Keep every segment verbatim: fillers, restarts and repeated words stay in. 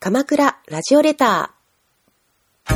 鎌倉ラジオレター。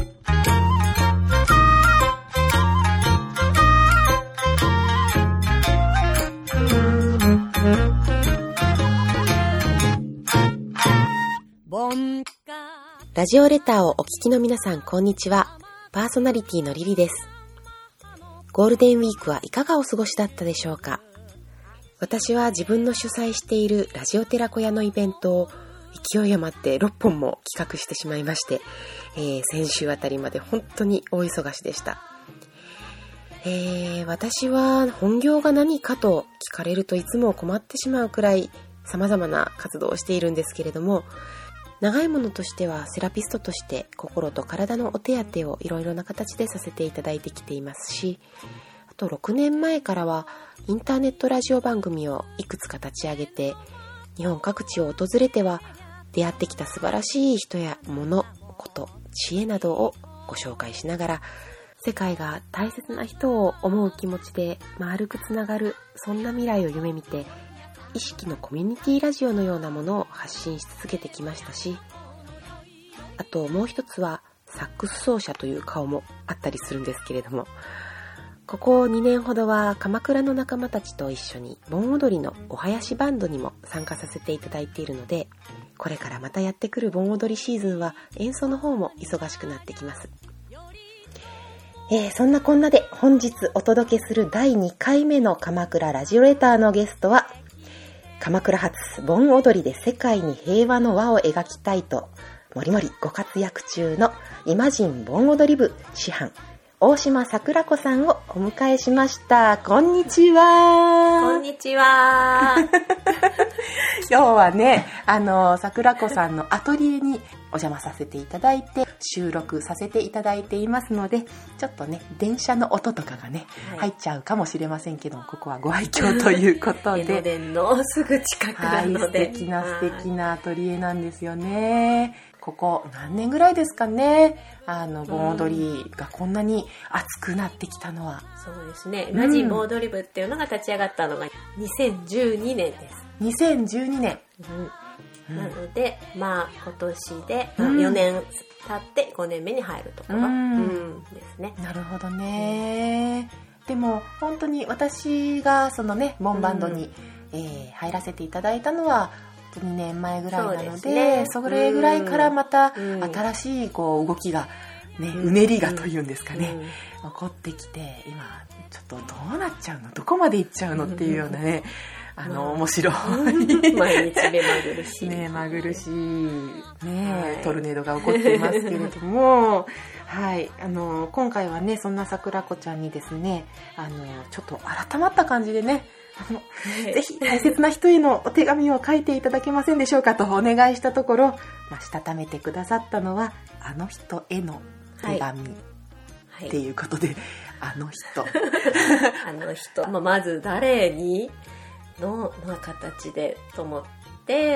ラジオレターをお聞きの皆さん、こんにちは。パーソナリティのリリです。ゴールデンウィークはいかがお過ごしだったでしょうか。私は自分の主催しているラジオ寺子屋のイベントを勢い余ってろっぽんも企画してしまいまして、えー、先週あたりまで本当に大忙しでした。えー、私は本業が何かと聞かれるといつも困ってしまうくらい様々な活動をしているんですけれども、長いものとしてはセラピストとして心と体のお手当てをいろいろな形でさせていただいてきていますし、あとろくねんまえからはインターネットラジオ番組をいくつか立ち上げて、日本各地を訪れては出会ってきた素晴らしい人や物、こと、知恵などをご紹介しながら、世界が大切な人を思う気持ちで丸くつながる、そんな未来を夢見て、意識のコミュニティラジオのようなものを発信し続けてきましたし、あともう一つはサックス奏者という顔もあったりするんですけれども、ここにねんほどは鎌倉の仲間たちと一緒に盆踊りのお囃子バンドにも参加させていただいているので、これからまたやってくる盆踊りシーズンは演奏の方も忙しくなってきます。えー、そんなこんなで本日お届けするだいにかいめの鎌倉ラジオレターのゲストは、鎌倉発盆踊りで世界に平和の輪を描きたいともりもりご活躍中のイマジン盆踊り部師範大島桜子さんをお迎えしました。こんにちは。 こんにちは。 今日はね、あの桜子さんのアトリエにお邪魔させていただいて収録させていただいていますので、ちょっとね電車の音とかがね、はい、入っちゃうかもしれませんけど、ここはご愛嬌ということで、 江ノ電のすぐ近くなので、 はい、素敵な素敵なアトリエなんですよね。ここ何年ぐらいですかね、あの盆踊りがこんなに熱くなってきたのは。 そうですね、イマジン盆踊り部っていうのが立ち上がったのがにせんじゅうにねんです。 にせんじゅうにねん、 うん、なのでまあ今年で、うん、よねん経ってごねんめに入るところ、うんうん、ですね。 なるほどね、うん、でも本当に私がそのね盆バンドに、うんえー、入らせていただいたのはにねんまえぐらいなの で, そ, で、ね、それぐらいからまた新しいこう動きが、ねうん、うねりがというんですかね、うん、起こってきて、今ちょっとどうなっちゃうの、どこまで行っちゃうのっていうようなね、うん、あの、まあ、面白い毎日目まぐるしいね、まぐるしい、ねはい、トルネードが起こっていますけれどもはい、あの今回はねそんな桜子ちゃんにですね、あのちょっと改まった感じでね、あのぜひ大切な人へのお手紙を書いていただけませんでしょうかとお願いしたところ、まあ、したためてくださったのはあの人への手紙、はいはい、っていうことで、あの人あの人、まあ、まず誰にのの形でと思って、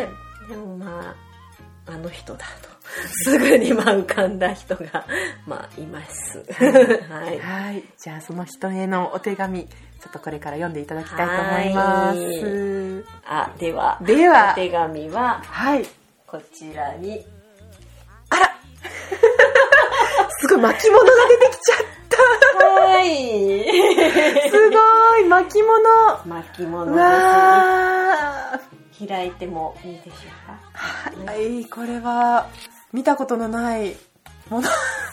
でもまああの人だとすぐにまあ浮かんだ人がまあいますはい、 はい、じゃあその人へのお手紙ちょっとこれから読んでいただきたいと思います。 あ、では、 ではお手紙は、 はい、 こちらに。 あらすごい巻物が出てきちゃったはいすごい巻物巻物ですね。開いてもいいでしょうか。 はい、これは見たことのないもの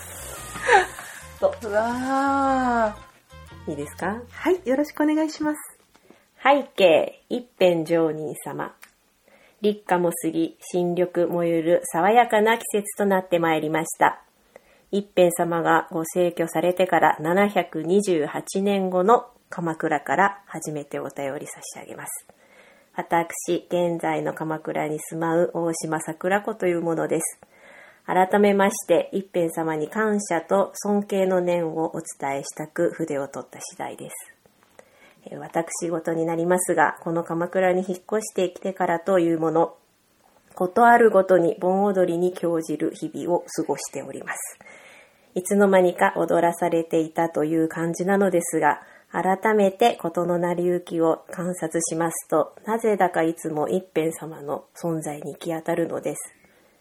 うわーいいですか。 はい、よろしくお願いします。 背景、一辺上人様。立夏も過ぎ、新緑もゆる爽やかな季節となってまいりました。一辺様がご逝去されてからななひゃくにじゅうはちねんごの鎌倉から初めてお便り差し上げます。私、現在の鎌倉に住まう大島桜子というものです。改めまして一辺様に感謝と尊敬の念をお伝えしたく筆を取った次第です。私事になりますが、この鎌倉に引っ越してきてからというもの、ことあるごとに盆踊りに興じる日々を過ごしております。いつの間にか踊らされていたという感じなのですが、改めて事の成り行きを観察しますと、なぜだかいつも一辺様の存在に行き当たるのです。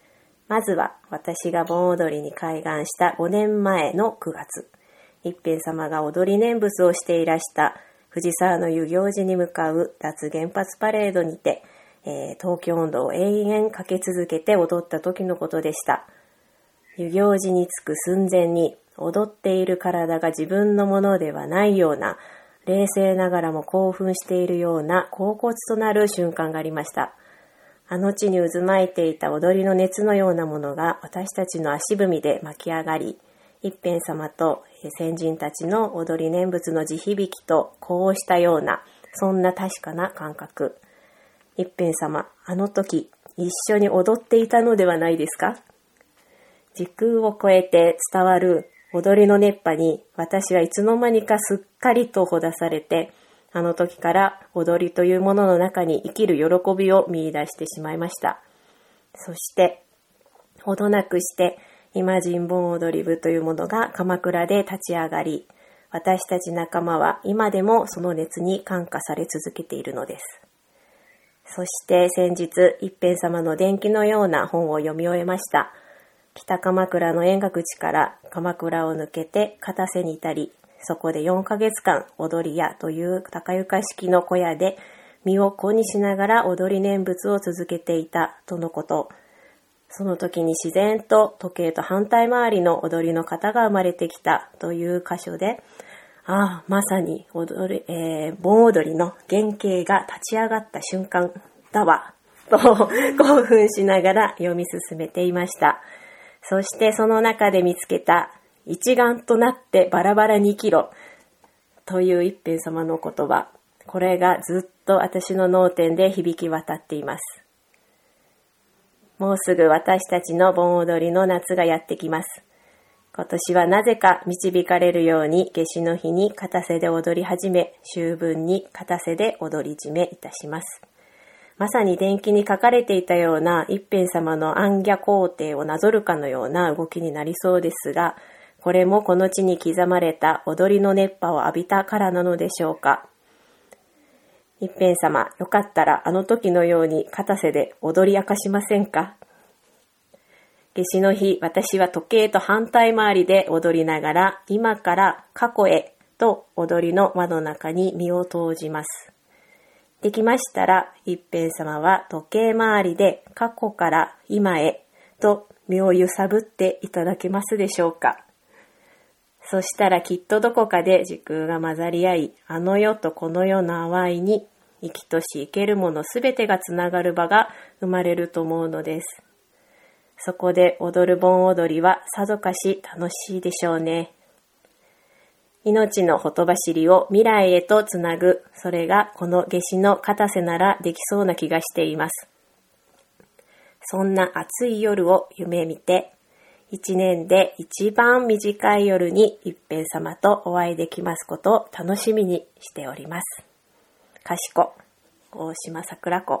まずは私が盆踊りに開眼したごねんまえのくがつ、一辺様が踊り念仏をしていらした藤沢の遊行寺に向かう脱原発パレードにて、えー、東京音頭を永遠かけ続けて踊った時のことでした。遊行寺に着く寸前に踊っている体が自分のものではないような、冷静ながらも興奮しているような恍惚となる瞬間がありました。あの地に渦巻いていた踊りの熱のようなものが私たちの足踏みで巻き上がり、一辺様と先人たちの踊り念仏の地響きと呼応したような、そんな確かな感覚。一辺様、あの時一緒に踊っていたのではないですか？時空を超えて伝わる踊りの熱波に私はいつの間にかすっかりとほだされて、あの時から踊りというものの中に生きる喜びを見出してしまいました。そして、ほどなくして今人盆踊り部というものが鎌倉で立ち上がり、私たち仲間は今でもその熱に感化され続けているのです。そして先日、一辺様の伝記のような本を読み終えました。北鎌倉の円覚地から鎌倉を抜けて片瀬に至り、そこでよんかげつかん踊り屋という高床式の小屋で身を粉にしながら踊り念仏を続けていたとのこと。その時に自然と時計と反対回りの踊りの型が生まれてきたという箇所で、ああ、まさに踊り、えー、盆踊りの原型が立ち上がった瞬間だわ、と興奮しながら読み進めていました。そしてその中で見つけた一丸となってバラバラに生きろという一辺様の言葉。これがずっと私の脳天で響き渡っています。もうすぐ私たちの盆踊りの夏がやってきます。今年はなぜか導かれるように夏至の日に片瀬で踊り始め、秋分に片瀬で踊り締めいたします。まさに伝記に書かれていたような一辺様の行脚工程をなぞるかのような動きになりそうですが、これもこの地に刻まれた踊りの熱波を浴びたからなのでしょうか。一辺様、よかったらあの時のように片瀬で踊り明かしませんか。夏至の日、私は時計と反対回りで踊りながら、今から過去へと踊りの輪の中に身を投じます。できましたら、一辺様は時計回りで過去から今へと身を揺さぶっていただけますでしょうか。そしたらきっとどこかで時空が混ざり合い、あの世とこの世の淡いに生きとし生けるものすべてがつながる場が生まれると思うのです。そこで踊る盆踊りはさぞかし楽しいでしょうね。命のほとばしりを未来へとつなぐ、それがこの夏至の片瀬ならできそうな気がしています。そんな暑い夜を夢見て、一年で一番短い夜に一辺様とお会いできますことを楽しみにしております。かしこ、大島桜子。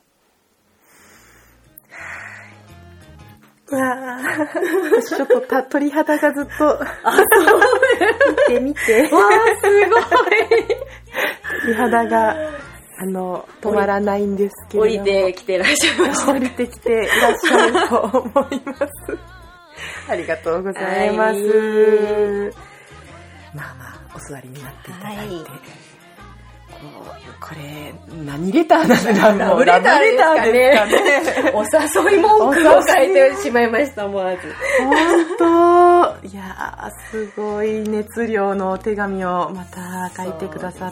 わあ、私ちょっとた鳥肌がずっと見て見て。 わあ、すごい。 鳥肌があの止まらないんですけれども。 降りてきてらっしゃいました。 降りてきていらっしゃると思います。ありがとうございます。まあまあお座りになっていただいて。はい、これ何レターなんだろう。 ラブレターですかね。お誘い文句を書いてしまいました、思わず。 本当、いやーすごい熱量のお手紙をまた書いてくださって、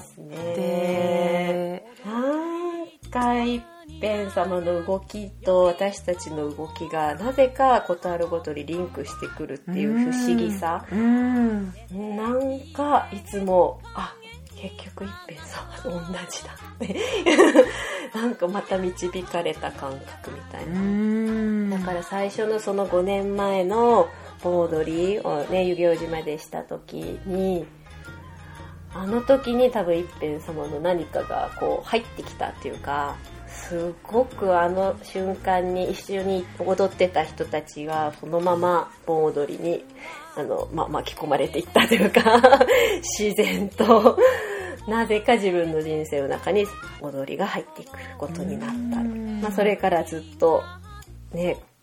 なんか一辺様の動きと私たちの動きがなぜかことあるごとにリンクしてくるっていう不思議さ。うんうん、なんかいつもあ結局一辺様と同じだねなんかまた導かれた感覚みたいな。うーん、だから最初のそのごねんまえの盆踊りをね遊行寺までした時に、あの時に多分一辺様の何かがこう入ってきたっていうか、すごくあの瞬間に一緒に踊ってた人たちはそのまま盆踊りにあの、ま、巻き込まれていったというか自然となぜか自分の人生の中に踊りが入ってくることになった。まあ、それからずっとね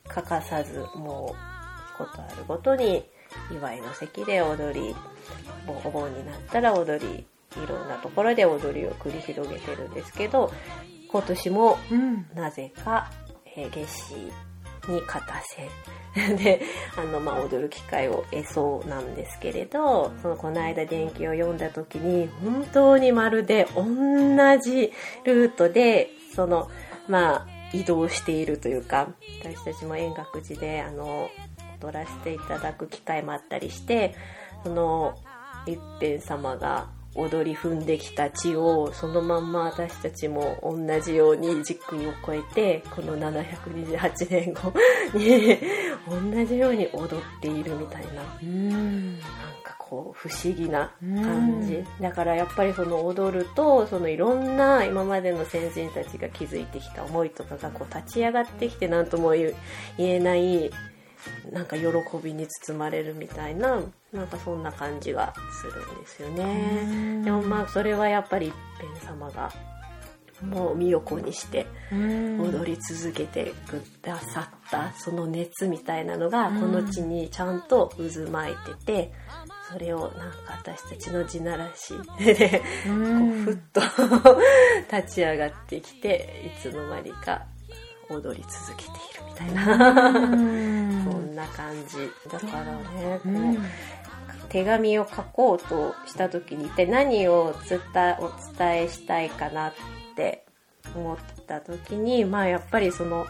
欠かさずもうことあるごとに祝いの席で踊り、お盆になったら踊り、いろんなところで踊りを繰り広げてるんですけど、今年もなぜか、うんえー、夏至に片線であの、まあ、踊る機会を得そうなんですけれど、そのこの間伝記を読んだ時に本当にまるで同じルートでそのまあ移動しているというか、私たちも円覚寺であの踊らせていただく機会もあったりして、その一辺様が踊り踏んできた地をそのまんま私たちも同じように時空を超えてこのななひゃくにじゅうはちねんごに同じように踊っているみたいな、うーんなんかこう不思議な感じだから、やっぱりその踊るとそのいろんな今までの先人たちが築いてきた思いとかがこう立ち上がってきて、何とも言えないなんか喜びに包まれるみたいな、なんかそんな感じがするんですよね。でもまあそれはやっぱり一辺様がもう身を粉にして踊り続けてくださったその熱みたいなのがこの地にちゃんと渦巻いてて、それをなんか私たちの地ならしでこうふっと立ち上がってきて、いつの間にか踊り続けているみたいなそんな感じだからね、こう手紙を書こうとした時に一体何を伝え、お伝えしたいかなって思った時に、まあやっぱりその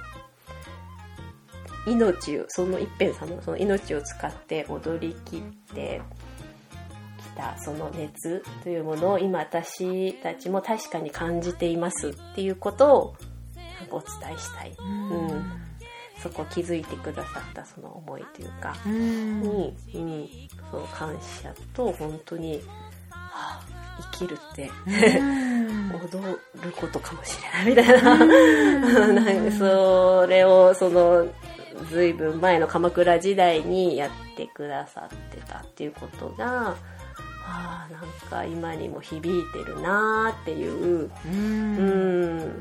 命を、その一辺さんのその命を使って踊り切ってきたその熱というものを今私たちも確かに感じていますっていうことをお伝えしたい、うんうん、そこ気づいてくださったその思いというかに、うん、そう感謝と本当に、はあ、生きるって踊ることかもしれないみたいな、なんかそれをそのずいぶん前の鎌倉時代にやってくださってたっていうことが、はあ、なんか今にも響いてるなっていう、うん、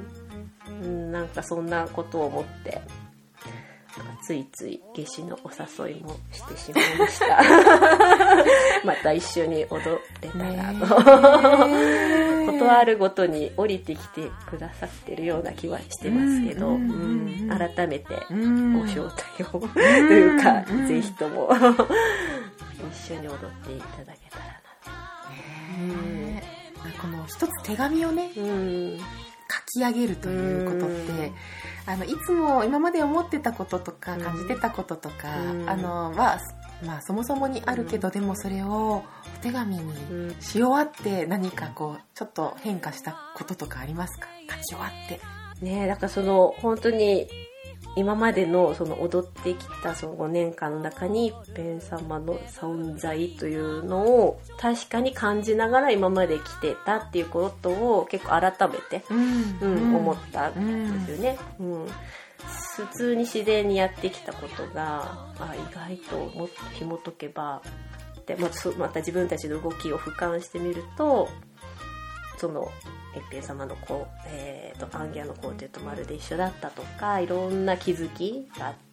うん、なんかそんなことを思ってついつい夏至のお誘いもしてしまいましたまた一緒に踊れたらと、ことあるごとに降りてきてくださってるような気はしてますけど、うんうん、改めてご招待をというか、ぜひとも一緒に踊っていただけたらな、 ね、この一つ手紙をね、うん書き上げるということって、あのいつも今まで思ってたこととか感じてたこととか、あのは、まあ、そもそもにあるけど、でもそれをお手紙にし終わって何かこうちょっと変化したこととかありますか？書き終わってね。だからその本当に今までのその踊ってきたそのごねんかんの中に一辺様の存在というのを確かに感じながら今まで来てたっていうことを結構改めて、うんうん、思ったんですよね、うんうん、普通に自然にやってきたことがあ意外ともっと紐解けばで ま, また自分たちの動きを俯瞰してみると、その一辺様の子、えーと、アンギャの皇帝とまるで一緒だったとか、いろんな気づきがあって、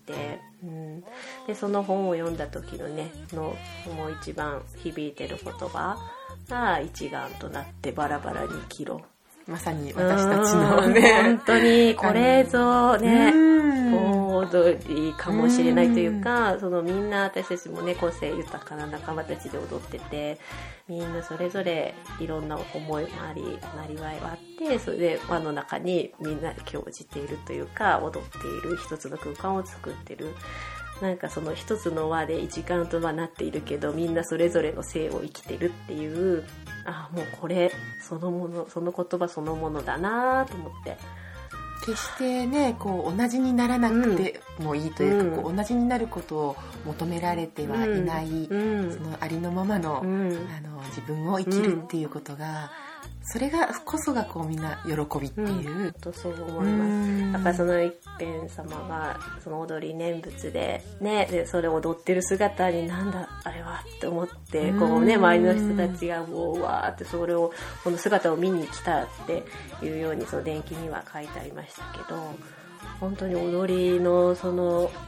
うん、でその本を読んだ時のねのもう一番響いてる言葉が一丸となってバラバラに生きろ、 まさに私たちのね本当にこれぞね盆踊りかもしれないというか、そのみんな私たちもね個性豊かな仲間たちで踊ってて、みんなそれぞれいろんな思いもありなりわいはあって、それで輪の中にみんなで興じているというか、踊っている一つの空間を作ってる、なんかその一つの輪で一丸とはなっているけど、みんなそれぞれの性を生きてるっていう、あもうこれそのもの、その言葉そのものだなと思って、 決してねこう同じにならなくてもいいというか、うん、こう同じになることを求められてはいない、うん、そのありのままの、うん、あの自分を生きるっていうことが、それがこそがこうみんな喜びっていう、うん、 とそう思います。だからその一辺様がその踊り念仏でね、でそれを踊ってる姿になんだあれはって思って、こうね周りの人たちがもうわーってそれをこの姿を見に来たっていうようにその伝記には書いてありましたけど、本当に踊りのその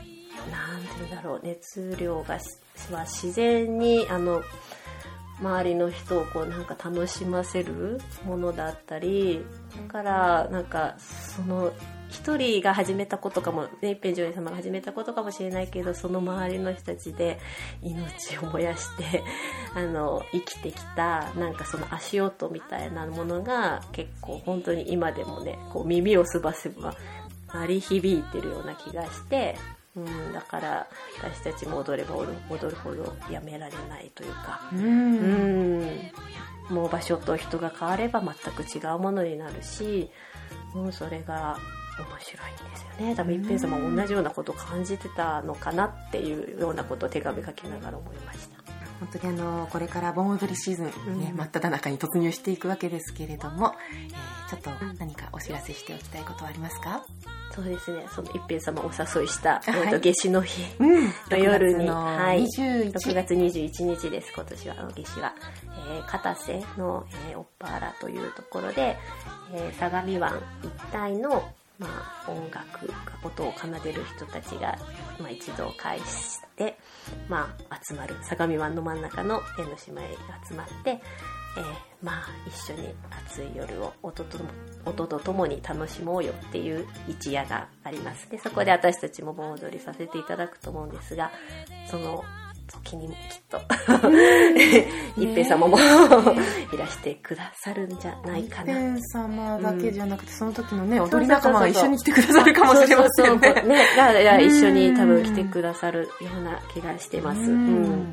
なんていうんだろう、熱量がは自然にあの周りの人をこうなんか楽しませるものだったり、だからなんかその一人が始めたことかも、ね、一遍女優様が始めたことかもしれないけど、その周りの人たちで命を燃やしてあの生きてきたなんかその足音みたいなものが結構本当に今でもね、こう耳をすばせば鳴り響いてるような気がして、うん、だから私たちも踊れば踊るほどやめられないというか、うん、うんもう場所と人が変われば全く違うものになるし、もうそれが面白いんですよね。多分一平様も同じようなことを感じてたのかなっていうようなことを手紙書きながら思いました。 本当にあのこれから盆踊りシーズン、ねうん、真っ只中に突入していくわけですけれども、えー、ちょっと何かお知らせしておきたいことはありますか？ そうですね、その一平様をお誘いした、はい、夏至の日の夜に、はい、ろくがつにじゅういちにちです。今年は夏至は、えー、片瀬の、えー、オッパーラというところで、えー、相模湾一帯のまあ、音楽音を奏でる人たちが、まあ、一堂会して、まあ、集まる相模湾の真ん中の江ノ島へ集まって、えー、まあ一緒に暑い夜を音と音とともに楽しもうよっていう一夜があります。でそこで私たちも盆踊りさせていただくと思うんですが、その時にもきっと一平様もいらしてくださるんじゃないかな。 一平様だけじゃなくて、うん、その時のね踊り仲間が一緒に来てくださるかもしれませんね。 ね、一緒に多分来てくださるような気がしてます。うん、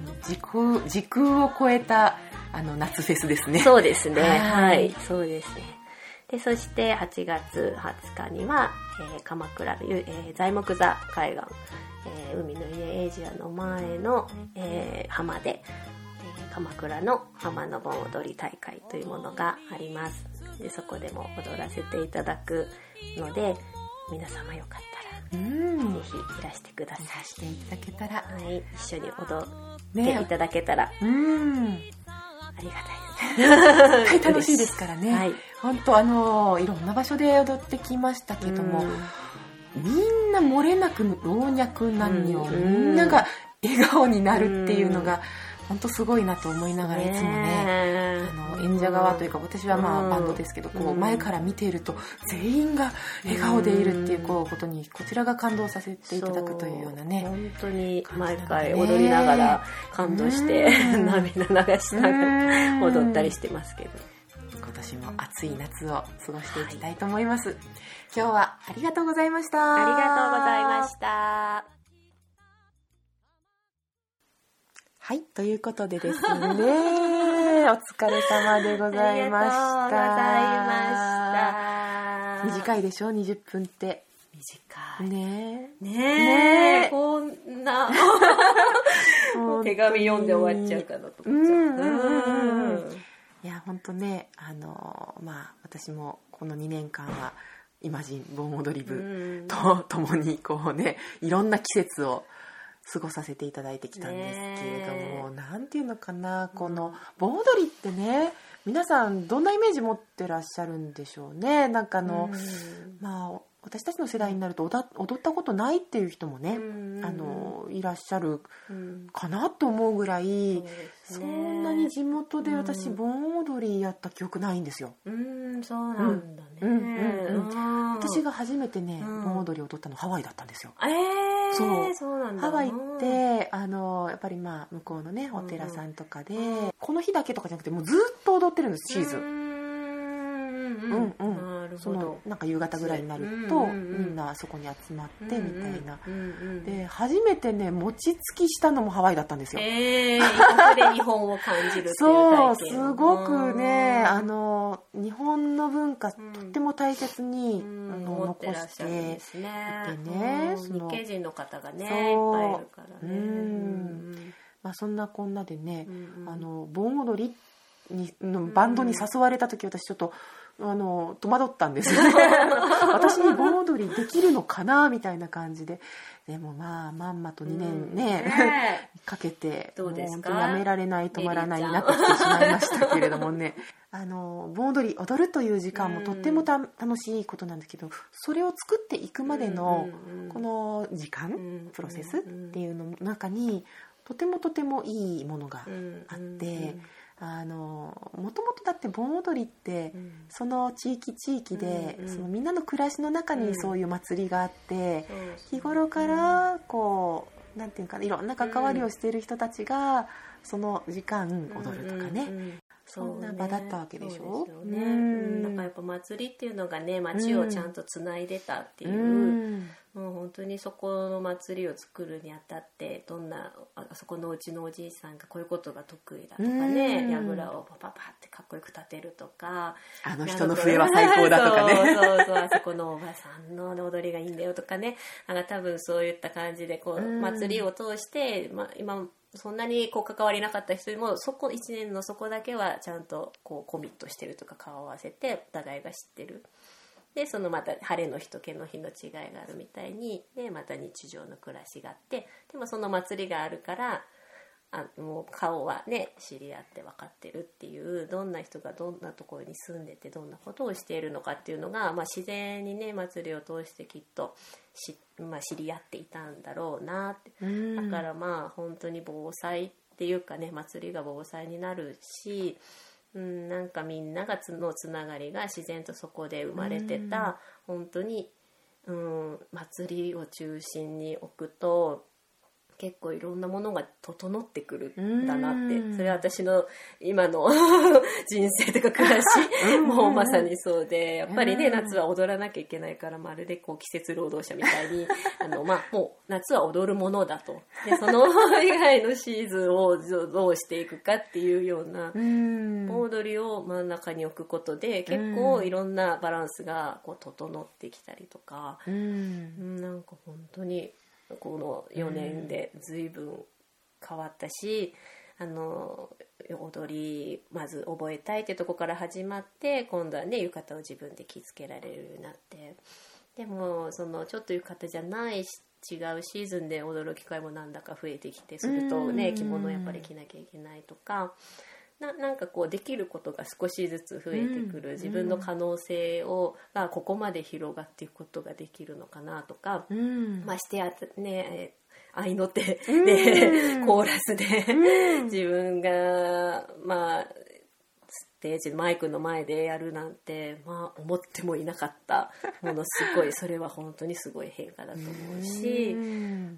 時空時空を超えたあの夏フェスですね。 そうですね。はい、はい、そうですね。でそしてはちがつはつかには、えー、鎌倉、えー、材木座海岸、えー、海の家エイジアの前の、えー、浜で、えー、鎌倉の浜の盆踊り大会というものがあります。でそこでも踊らせていただくので、皆様よかったら、うん、ぜひいらしてください。いらしていただけたら、 はい、一緒に踊っていただけたら、ね、うんありがたいです。絶対楽しいですからね。はい、本当あのいろんな場所で踊ってきましたけども、みんな漏れなく老若男女、みんなが笑顔になるっていうのが本当すごいなと思いながら、いつもね、あの演者側というか、私はまあバンドですけど、こう前から見ていると全員が笑顔でいるっていうこうことにこちらが感動させていただくというようなね、 本当に毎回踊りながら感動して涙流しながら踊ったりしてますけど、 今年も暑い夏を過ごしていきたいと思います。はい、今日はありがとうございました。 ありがとうございました。 はい、ということでですね、お疲れ様でございました。ありがとうございました。短いでしょ、にじゅっぷんって。 短い。 ねえ。ねえ。こんな。もう手紙読んで終わっちゃうかなと思っちゃう。うんうんうん。 いや、ほんとね、あの、まあ、私もこのにねんかんは、イマジン盆踊り部と共に、こうね、いろんな季節を、過ごさせていただいてきたんですけれども、なんていうのかな、この盆踊りってね、皆さんどんなイメージ持ってらっしゃるんでしょうね。なんかあの、まあ私たちの世代になると踊ったことないっていう人もね、あのいらっしゃるかなと思うぐらい、そんなに地元で私盆踊りやった記憶ないんですよ。 うん、そうなんだね。うんうんうん、私が初めてね、盆踊りを踊ったのハワイだったんですよ。 えー、 そう、 そうなんだ。 ハワイってあのやっぱりまあ向こうのねお寺さんとかで、うん、この日だけとかじゃなくてもうずっと踊ってるんですシーズン。うんうん。なるほど。そのなんか夕方ぐらいになると、うんうん、みんなそこに集まってみたいな。うんうん、で初めてね餅つきしたのもハワイだったんですよ。 ええー、ここで日本を感じるっていう体験。 そうすごくねあの日本の文化、うん、とっても大切に、うん、あの残していてね。 その日系人の方がねいっぱいいるからね。うん、 まあそんなこんなでね、うんうん、あの盆踊りにのバンドに誘われた時、私ちょっとあの戸惑ったんですよね私に盆踊りできるのかなみたいな感じで、でもまあまんまとにねんね、うんねかけてどうですか、 もう本当やめられない止まらないになってきてしまいましたけれどもねあの盆踊り踊るという時間もとってもた、うん、楽しいことなんですけど、それを作っていくまでのこの時間、うん、プロセスっていうの中にとてもとてもいいものがあって、うん、あのもともとだって盆踊りって、うん、その地域地域で、うんうん、そのみんなの暮らしの中にそういう祭りがあって、うん、日頃からこうなんていうかいろんな関わりをしている人たちがその時間踊るとかね、うんうんうん、そんな場だったわけでしょ。 そうですよね、うん、だからやっぱ祭りっていうのがね街をちゃんとつないでたっていう、うん、もう本当にそこの祭りを作るにあたってどんなあそこのうちのおじいさんがこういうことが得意だとかね、うん、櫓をパパパってかっこよく立てるとか、 あの人の笛は最高だとかねそうそうそうあそこのおばさんの踊りがいいんだよとかね、なんか多分そういった感じでこう、うん、祭りを通して、まあ、今そんなにこう関わりなかった人にもそこいちねんのそこだけはちゃんとこうコミットしてるとか顔を合わせてお互いが知ってる。でそのまた晴れの日と毛の日の違いがあるみたいに、でまた日常の暮らしがあって、でもその祭りがあるからあもう顔はね知り合って分かってるっていう、どんな人がどんなところに住んでてどんなことをしているのかっていうのが、まあ、自然にね祭りを通してきっとし、まあ、知り合っていたんだろうなって。だからまあ本当に防災っていうかね祭りが防災になるし、うん、なんかみんながつのつながりが自然とそこで生まれてた、うん、本当に、うん、祭りを中心に置くと結構いろんなものが整ってくるんだなって、それは私の今の人生とか暮らしもうまさにそうで、やっぱりね夏は踊らなきゃいけないから、まるでこう季節労働者みたいにあの、まあ、もう夏は踊るものだと、でその以外のシーズンをどうしていくかっていうような盆踊りを真ん中に置くことで結構いろんなバランスがこう整ってきたりとか、うん、なんか本当にこのよねんで随分変わったし、うん、あの踊りまず覚えたいってとこから始まって、今度はね浴衣を自分で着付けられるようになって、でもそのちょっと浴衣じゃない違うシーズンで踊る機会もなんだか増えてきて、するとね着物やっぱり着なきゃいけないとか、な, なんかこうできることが少しずつ増えてくる、うん、自分の可能性をがここまで広がっていくことができるのかなとか、うん、ましてやね合いの手で、うん、コーラスで、うん、自分がまあステージマイクの前でやるなんて、まあ思ってもいなかったものすごいそれは本当にすごい変化だと思うし、うん、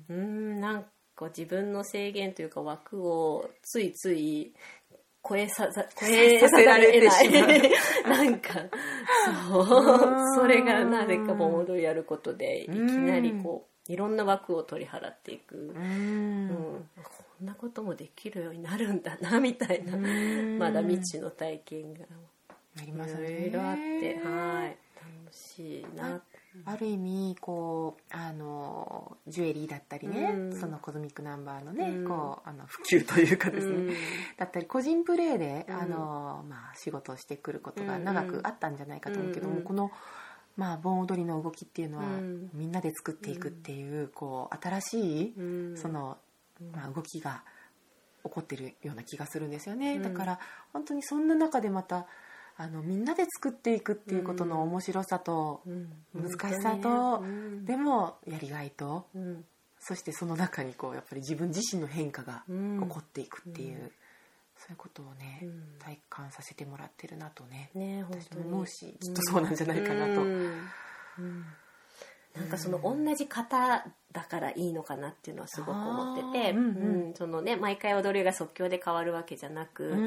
うんなんか自分の制限というか枠をついつい超えさざ超えさせられてしまうなんかそうそれがなぜか盆踊りやることでいきなりこういろんな枠を取り払っていく、うん、うん、こんなこともできるようになるんだなみたいな、まだ未知の体験がありますね、 いろいろあって、はい楽しいなって。 ある意味こうあのジュエリーだったりね、うん、そのコズミックナンバーのね、うん、こうあの普及というかですね、うん、だったり個人プレーで、うん、あのまあ、仕事をしてくることが長くあったんじゃないかと思うけども、うん、この、まあ、盆踊りの動きっていうのは、うん、みんなで作っていくっていう、こう新しい、うん、その、まあ、動きが起こってるような気がするんですよね、うん、だから本当にそんな中でまたあのみんなで作っていくっていうことの面白さと、うん、難しさと、うん、でもやりがいと、うん、そしてその中にこうやっぱり自分自身の変化が起こっていくっていう、うん、そういうことをね、うん、体感させてもらってるなとね、ね私も思うしきっとそうなんじゃないかなと、うんうんなんかその同じ型だからいいのかなっていうのはすごく思ってて、うんうんうん、そのね毎回踊りが即興で変わるわけじゃなく、うん、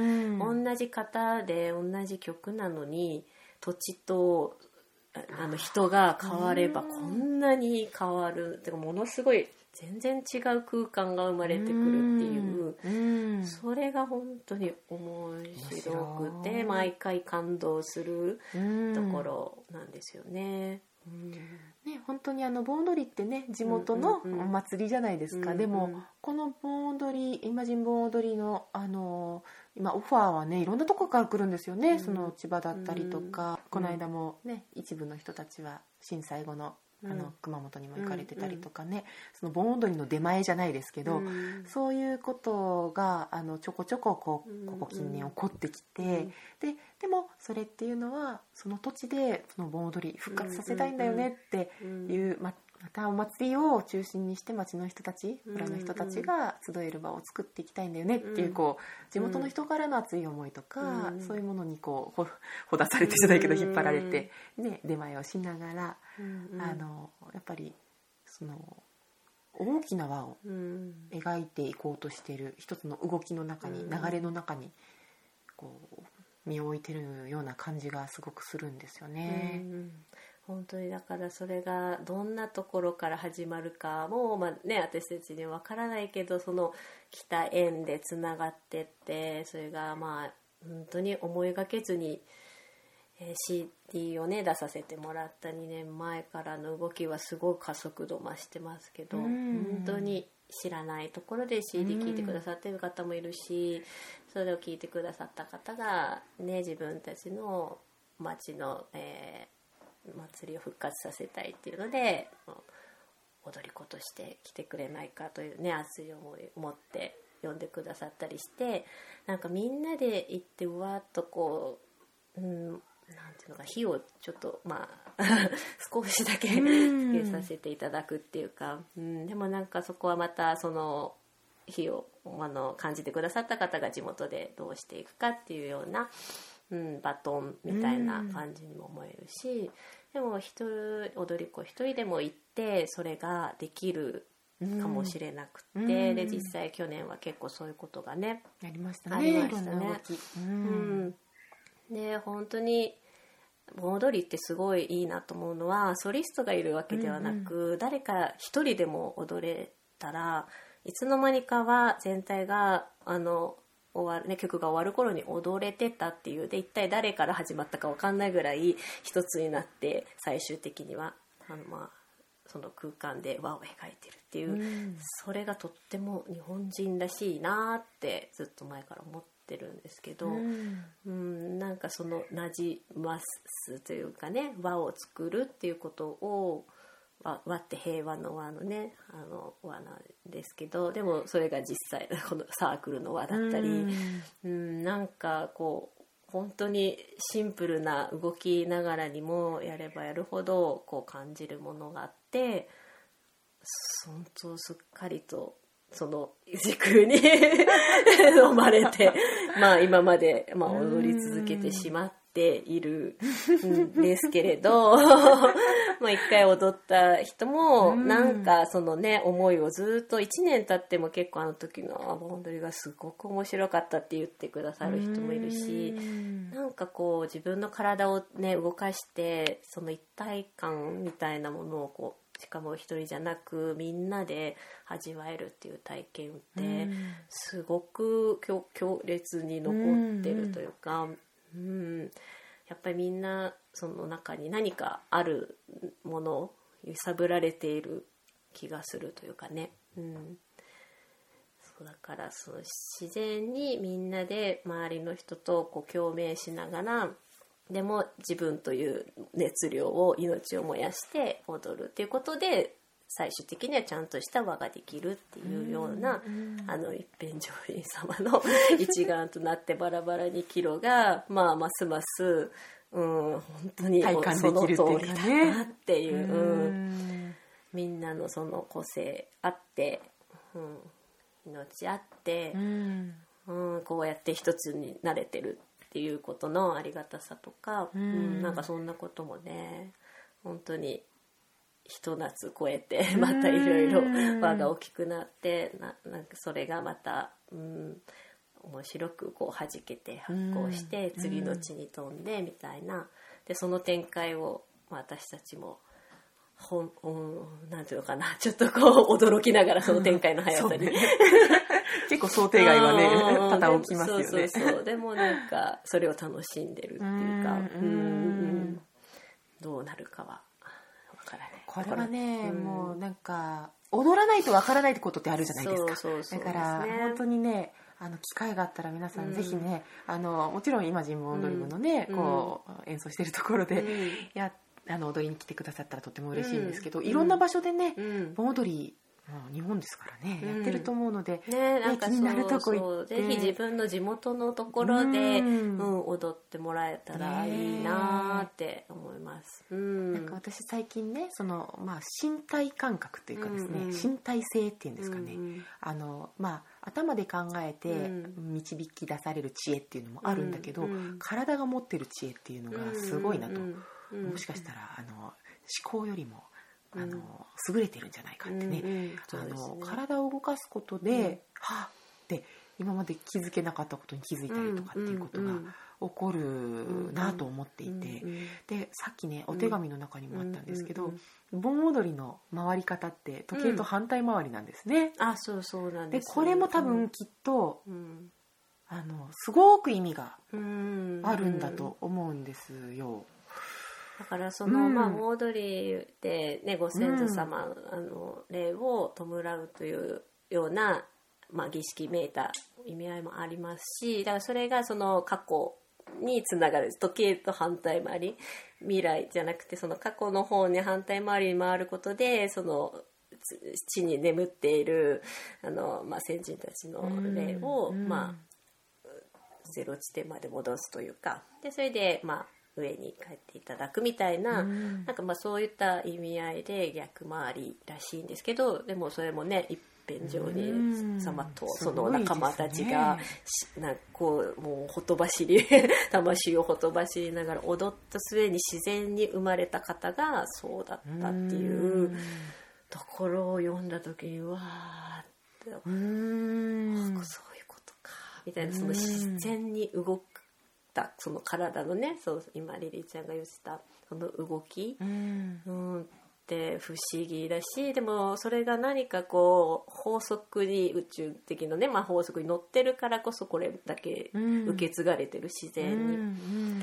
同じ型で同じ曲なのに土地とあの人が変わればこんなに変わるってか、ものすごい全然違う空間が生まれてくるっていう、うん、それが本当に面白くて毎回感動するところなんですよね。 うんね、本当にあの盆踊りってね地元のお祭りじゃないですか、うんうんうん、でもこの盆踊りイマジン盆踊りの、あのー、今オファーはねいろんなとこから来るんですよね、うん、その千葉だったりとか、うん、この間もね一部の人たちは震災後のあの熊本にも行かれてたりとかね、うんうん、その盆踊りの出前じゃないですけど、うん、そういうことがあのちょこちょここうここ近年起こってきて、うんうん、で, でもそれっていうのはその土地でその盆踊り復活させたいんだよねっていう、ままたお祭りを中心にして町の人たち村の人たちが集える場を作っていきたいんだよねっていう、こう地元の人からの熱い思いとか、うん、そういうものにこう ほ, ほだされてじゃないけど引っ張られて、ね、出前をしながら、うん、あのやっぱりその大きな輪を描いていこうとしている一つの動きの中に、流れの中にこう身を置いてるような感じがすごくするんですよね。 うん、本当にだからそれがどんなところから始まるかも、まあね、私たちには分からないけど、その来た縁でつながってって、それがまあ本当に思いがけずに シーディー をね出させてもらったにねんまえからの動きはすごい加速度増してますけど、本当に知らないところで シーディー 聞いてくださってる方もいるし、それを聞いてくださった方がね自分たちの町の、えー、祭りを復活させたいっていうので踊り子として来てくれないかというね熱い思いを持って呼んでくださったりして、なんかみんなで行ってうわっとこう、うん、なんていうのか火をちょっとまあ少しだけつけさせていただくっていうか、うん、でもなんかそこはまたその火をあの感じてくださった方が地元でどうしていくかっていうような、うん、バトンみたいな感じにも思えるし、でも一人踊り子一人でも行ってそれができるかもしれなくて、うん、で実際去年は結構そういうことがねありましたね。 ありましたね。うん、で本当に盆踊りってすごいいいなと思うのは、ソリストがいるわけではなく、うんうん、誰か一人でも踊れたらいつの間にかは全体があの終わる、ね、曲が終わる頃に踊れてたっていう、で一体誰から始まったか分かんないぐらい一つになって最終的にはあの、まあ、その空間で輪を描いてるっていう、うん、それがとっても日本人らしいなってずっと前から思ってるんですけど、うんうん、なんかそのなじますというかね、輪を作るっていうことを輪って平和の輪のねあの輪なんですけど、でもそれが実際このサークルの輪だったり、うんうん、なんかこう本当にシンプルな動きながらにもやればやるほどこう感じるものがあって、本当すっかりとその時空に飲まれてまあ今まで、まあ、踊り続けてしまっているんですけれどまあ一回踊った人もなんかそのね思いをずっといちねん経っても結構あの時の盆踊りがすごく面白かったって言ってくださる人もいるし、なんかこう自分の体をね動かしてその一体感みたいなものをこう、しかも一人じゃなくみんなで味わえるっていう体験ってすごく強烈に残ってるというか、うん、やっぱりみんなその中に何かあるものを揺さぶられている気がするというかね、うん、そうだからその自然にみんなで周りの人とこう共鳴しながら、でも自分という熱量を命を燃やして踊るっていうことで最終的にはちゃんとした輪ができるっていうような、うんうん、あの一辺上人様の一丸となってバラバラにキロがまあますます、うん、本当に体感できるっていうかね、 その通りだなっていう、うん、みんなのその個性あって、うん、命あって、うんうん、こうやって一つになれてるっていうことのありがたさとか、うんうん、なんかそんなこともね本当にひと夏超えてまたいろいろ輪が大きくなって な, なんかそれがまた、うん、面白くこう弾けて発酵して次の地に飛んでみたいな、でその展開を私たちもほん、うん、なんていうのかな、ちょっとこう驚きながらその展開の速さに、うんね、 結構想定外はね多々起きますよね。 そうそうそう、でもなんかそれを楽しんでるっていうか、うんうん、どうなるかはこれはね、うん、もうなんか踊らないとわからないってことってあるじゃないですか。 そうそうそうですね、 だから本当にね、あの機会があったら皆さんぜひね、うん、あのもちろん今ジンボンドリブのね、うん、こう演奏してるところで、うん、やあの踊りに来てくださったらとても嬉しいんですけど、うん、いろんな場所でね、うん、盆踊り日本ですからね、うん、やってると思うので、 ね、なんかそう、気になるとこ行って、ぜひ自分の地元のところで、うんうん、踊ってもらえたらいいなって思います、うん、 なんか私最近ね、その、まあ、身体感覚というかですね、うんうん、身体性っていうんですかね、うんうん、あのまあ、頭で考えて導き出される知恵っていうのもあるんだけど、うんうん、体が持ってる知恵っていうのがすごいなと、うんうん、もしかしたらあの思考よりもあの優れてるんじゃないかってね、うんうん、あの、ね、体を動かすことで、うん、はっって今まで気づけなかったことに気づいたりとかっていうことが起こるなと思っていて、うんうん、でさっきねお手紙の中にもあったんですけど、うんうん、盆踊りの回り方って時計と反対回りなんですね、 うん、あ、そうそうなんです。 でこれも多分きっと、うん、あのすごく意味があるんだと思うんですよ。 だからその、うん、まあ盆踊りでね、ご先祖様、うん、あの霊を弔うというような、まあ、儀式めいた意味合いもありますし、だからそれがその過去につながる、時計と反対回り、未来じゃなくてその過去の方に反対回りに回ることで、その地に眠っているあの、まあ、先人たちの霊を、うん、まあ、ゼロ地点まで戻すというか、でそれでまあ上に帰っていただくみたいな、うん、なんかまあそういった意味合いで逆回りらしいんですけど、でもそれもね、一辺上に様とその仲間たちが、うん、なんかこうもうほとばしり魂をほとばしりながら踊った末に自然に生まれた方がそうだったっていうところを読んだ時に、わーって、うーん、そういうことかみたいな、その自然に動くその体のね、そう今リリーちゃんが言ってたその動き、うん、うんって不思議だし、でもそれが何かこう法則に、宇宙的なね、まあ、法則に乗ってるからこそこれだけ受け継がれてる、自然に、うんうん、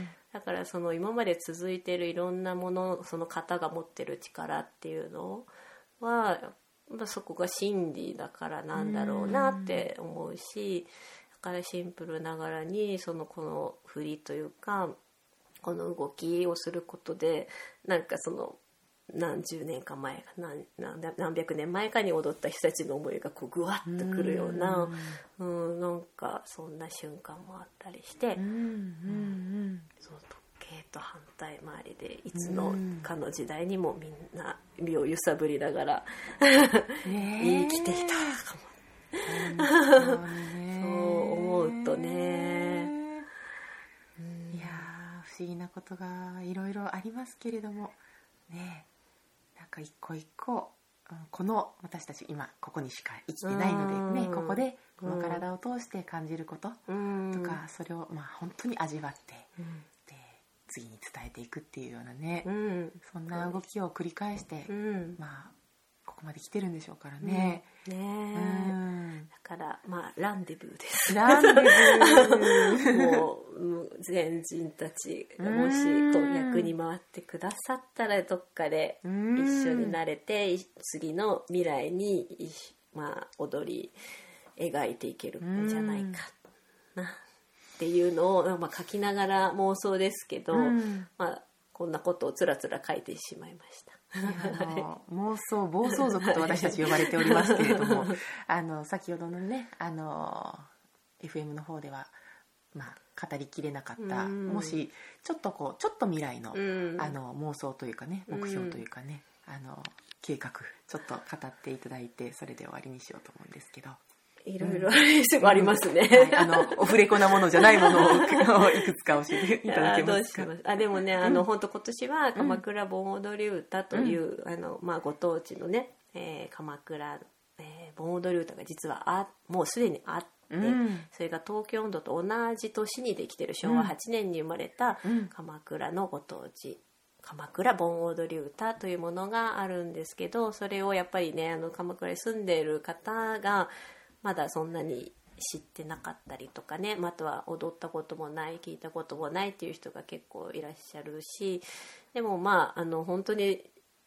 だからその今まで続いてるいろんなもの、その方が持ってる力っていうのはそこが真理だからなんだろうなって思うし、だからシンプルながらにそのこの振りというかこの動きをすることで、なんかその何十年か前か 何, 何, 何百年前かに踊った人たちの思いがこうぐわっとくるような、うん、うん、なんかそんな瞬間もあったりして、うんうんうん、そう時計と反対回りでいつのかの時代にもみんな身を揺さぶりながら生きていたかも。そう思うとね、 うん、いや不思議なことがいろいろありますけれどもね、なんか一個一個この私たち今ここにしか生きてないのでね、ここでこの体を通して感じることとか、それをまあ本当に味わって、うん、で次に伝えていくっていうようなね、うん、そんな動きを繰り返して、うん、まあここまで来てるんでしょうからね、うん、ね、 うん、だからまあランデブーです。 ランデブーもう前人たちがもしと役に回ってくださったらどっかで一緒になれて次の未来に、まあ、踊り描いていけるんじゃないかなっていうのを、まあ、書きながら妄想ですけど、まあ、こんなことをつらつら書いてしまいました。 あの妄想暴走族と私たち呼ばれておりますけれどもあの先ほどのねあの エフエム の方では、まあ、語りきれなかった、うん、もしちょっとこうちょっと未来の、うん、あの妄想というかね目標というかね、うん、あの計画ちょっと語っていただいてそれで終わりにしようと思うんですけど、 いろいろありますね、 はい、あのオフレコなものじゃないものをいくつか教えていただけますか。 あどうしますあでもね、あの、うん、本当今年は鎌倉盆踊り歌という、うん、あのまあ、ご当地のね、えー、鎌倉、えー、盆踊り歌が実はあもうすでにあって、うん、それが東京音頭と同じ年にできてるしょうわはちねんに生まれた鎌倉のご当地、鎌倉盆踊り歌というものがあるんですけど、それをやっぱりねあの鎌倉に住んでいる方がまだそんなに知ってなかったりとかね、あとは踊ったこともない聞いたこともないっていう人が結構いらっしゃるし、でもまああの本当に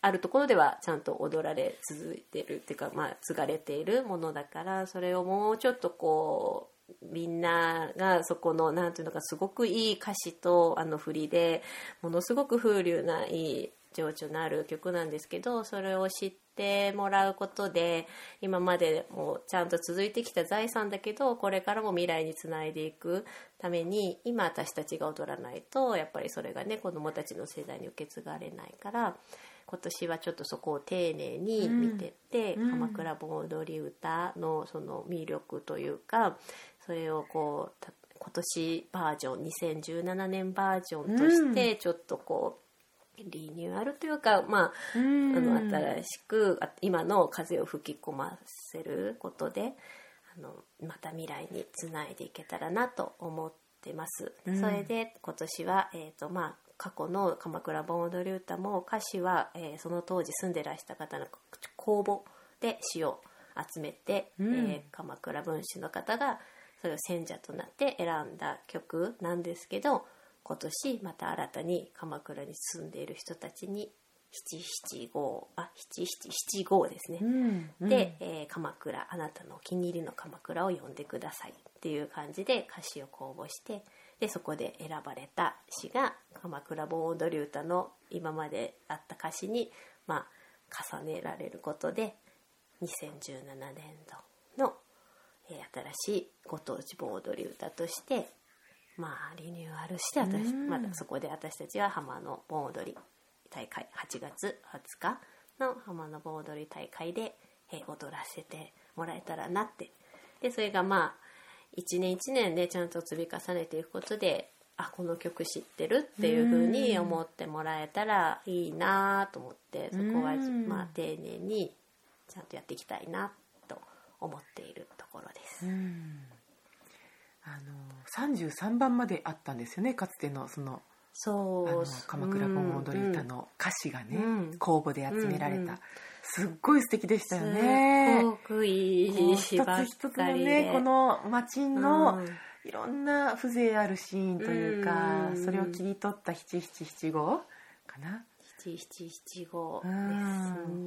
あるところではちゃんと踊られ続いてるっていうか、まあ、継がれているものだから、それをもうちょっとこうみんながそこのなんていうのか、すごくいい歌詞とあの振りでものすごく風流ないい情緒のある曲なんですけど、それを知ってもらうことで今までもちゃんと続いてきた財産だけど、これからも未来につないでいくために今私たちが踊らないとやっぱりそれがね子どもたちの世代に受け継がれないから、今年はちょっとそこを丁寧に見てって、うん、鎌倉盆踊り歌のその魅力というか、それをこう今年バージョンにせんじゅうななねんバージョンとしてちょっとこう、うんリニューアルというか、まあ、あの新しく今の風を吹き込ませることであのまた未来につないでいけたらなと思ってます、うん、それで今年は、えーとまあ、過去の鎌倉盆踊り歌も歌詞は、えー、その当時住んでらした方の公募で詩を集めて、うんえー、鎌倉文士の方がそれを選者となって選んだ曲なんですけど、今年また新たに鎌倉に住んでいる人たちにななななごあななななごですね、うんうん、で、えー、鎌倉あなたのお気に入りの鎌倉を呼んでくださいっていう感じで歌詞を公募して、でそこで選ばれた詩が鎌倉盆踊り歌の今まであった歌詞に、まあ、重ねられることでにせんじゅうななねんどの、えー、新しいご当地盆踊り歌としてまあ、リニューアルして私、まだそこで私たちは浜の盆踊り大会はちがつはつかの浜の盆踊り大会で、えー、踊らせてもらえたらなって、でそれがまあ一年一年ねちゃんと積み重ねていくことで、あこの曲知ってるっていう風に思ってもらえたらいいなと思って、そこはまあ丁寧にちゃんとやっていきたいなと思っているところです。 うんあのさんじゅうさんばんまであったんですよね、かつてのそのそうあの鎌倉盆踊り歌の歌詞がね、うん、公募で集められた、うんうん、すっごい素敵でしたよね。 すごくいい詩ばっかりで、 一つ一つのねこの町のいろんな風情あるシーンというか、うん、それを切り取ったななななごかなななななごです、うん、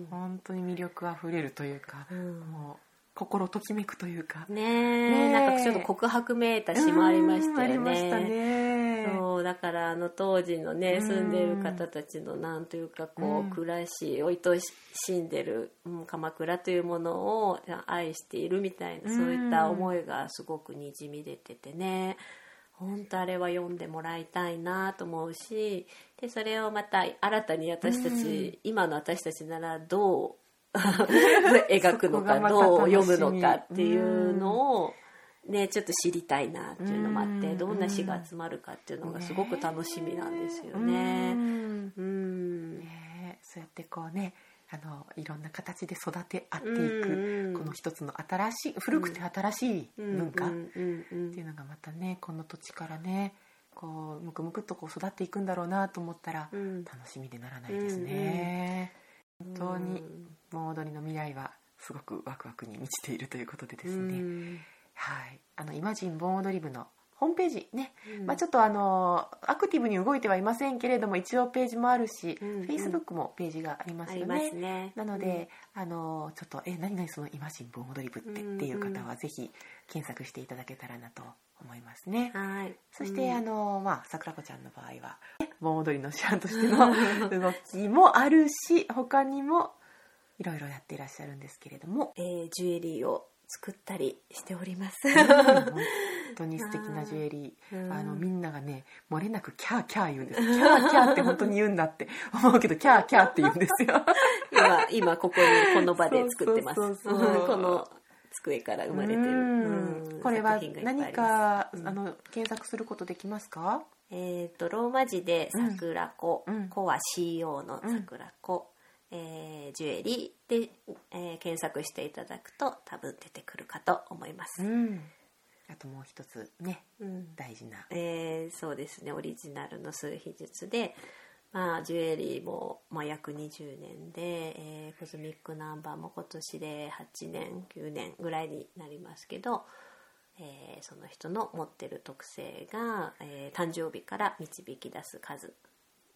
本当に魅力あふれるというか、うん、もう心ときめくというかねえ、ねえなんかちょっと告白めいた詩もありましたよね。 ありましたね。 そうだからあの当時のね住んでいる方たちのなんというかこう、うん、暮らしを愛しんでる、うん、鎌倉というものを愛しているみたいな、そういった思いがすごくにじみ出ててね、本当あれは読んでもらいたいなと思うし、でそれをまた新たに私たち、うん、今の私たちならどう描くのかどう読むのかっていうのを、ね、ちょっと知りたいなっていうのもあって、どんな詩が集まるかっていうのがすごく楽しみなんですよね。うんうんね、そうやってこうねあのいろんな形で育て合っていくこの一つの新しい古くて新しい文化っていうのがまたねこの土地からねこうむくむくっとこう育っていくんだろうなと思ったら楽しみでならないですね。本当に盆踊りの未来はすごくワクワクに満ちているということでですね、はい、あのイマジン盆踊り部のホームページね、うんまあ、ちょっとあのアクティブに動いてはいませんけれども一応ページもあるし、うんうん、Facebook もページがありますよね。 ありますね。 なので、うん、あのちょっとえ何々そのイマジン盆踊り部って、うんうん、っていう方はぜひ検索していただけたらなと思いますね。 はい。 そして、うん、あのまあ桜子ちゃんの場合は盆踊りの師範としての動きもあるし他にもいろいろやっていらっしゃるんですけれども、 えー、ジュエリーを作ったりしております。 うん、本当に素敵なジュエリー、うん、あのみんながね漏れなくキャーキャー言うんです。キャーキャーって本当に言うんだって思うけどキャーキャーって言うんですよ。 今今ここにこの場で作ってます。そうそうそうこの机から生まれてる。うんうんこれは何か、うん、あの検索することできますか？ えっとローマ字で桜子、うん、子は シーオー の桜子。うんえー、ジュエリーで、えー、検索していただくと多分出てくるかと思います、 うん、あともう一つね、うん、大事な、 えー、そうですねオリジナルの数秘術で、まあ、ジュエリーも、まあ、約にじゅうねんで、えー、コズミックナンバーも今年ではちねんきゅうねんぐらいになりますけど、えー、その人の持ってる特性が、えー、誕生日から導き出す数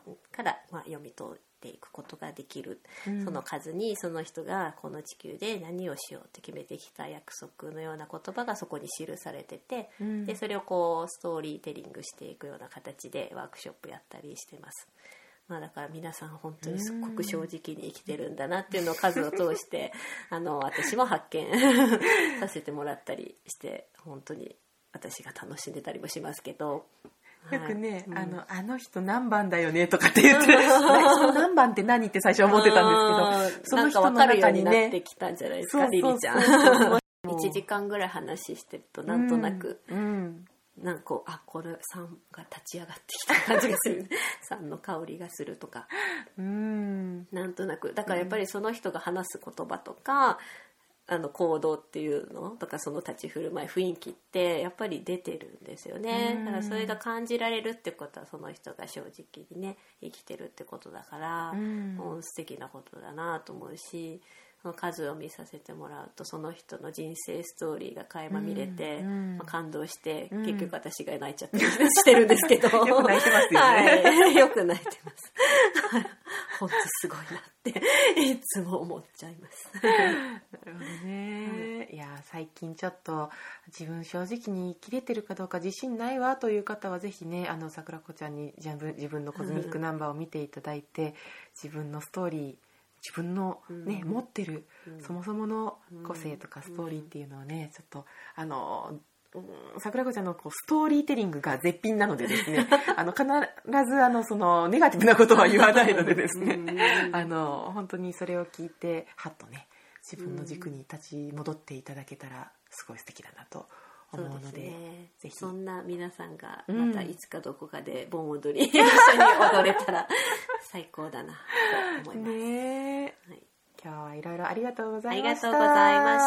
から、まあ、読み取っていくことができる、 うん、 その数にその人がこの地球で何をしようって決めてきた約束のような言葉がそこに記されてて、うん、でそれをこうストーリーテリングしていくような形でワークショップやったりしてます。まあ、だから皆さん本当にすごく正直に生きてるんだなっていうのを数を通してあの私も発見させてもらったりして、本当に私が楽しんでたりもしますけど、 よくね、はい、あの、うん、あの人何番だよねとかって言ってその何番って何って最初思ってたんですけど、その人の中にね、なんか分かるようになってきたんじゃないですか、リリちゃん。いちじかんぐらい話してるとなんとなく、うんうんなんかこうあこれさんが立ち上がってきた感じがするさんの香りがするとかうんなんとなくだからやっぱりその人が話す言葉とか、うん、あの行動っていうのとかその立ち振る舞い雰囲気ってやっぱり出てるんですよね。だからそれが感じられるってことはその人が正直にね生きてるってことだから、うん、もう素敵なことだなと思うし、その数を見させてもらうとその人の人生ストーリーが垣間見れて、うんまあ、感動して、うん、結局私が泣いちゃったりしてるんですけどよく泣いてますよね、 はい、よく泣いてます本当すごいなっていつも思っちゃいますなるほどね、うん、いや最近ちょっと自分正直に生きれてるかどうか自信ないわという方はぜひねあの桜子ちゃんに自分、自分のコズミックナンバーを見ていただいて自分のストーリー自分の、ねうん、持ってる、うん、そもそもの個性とかストーリーっていうのをねちょっとあの、うん、桜子ちゃんのこうストーリーテリングが絶品なのでですねあの必ずあのそのネガティブなことは言わないのでですねあの本当にそれを聞いてハッとね自分の軸に立ち戻っていただけたらすごい素敵だなと思うので、ね、ぜひそんな皆さんがまたいつかどこかで盆踊り、うん、一緒に踊れたら最高だなと思います、ねはい、今日はいろいろありがとうございました。 ありがとうございました。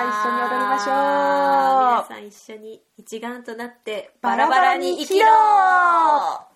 一緒に踊りましょう。 皆さん一緒に一丸となってバラバラに生きろ。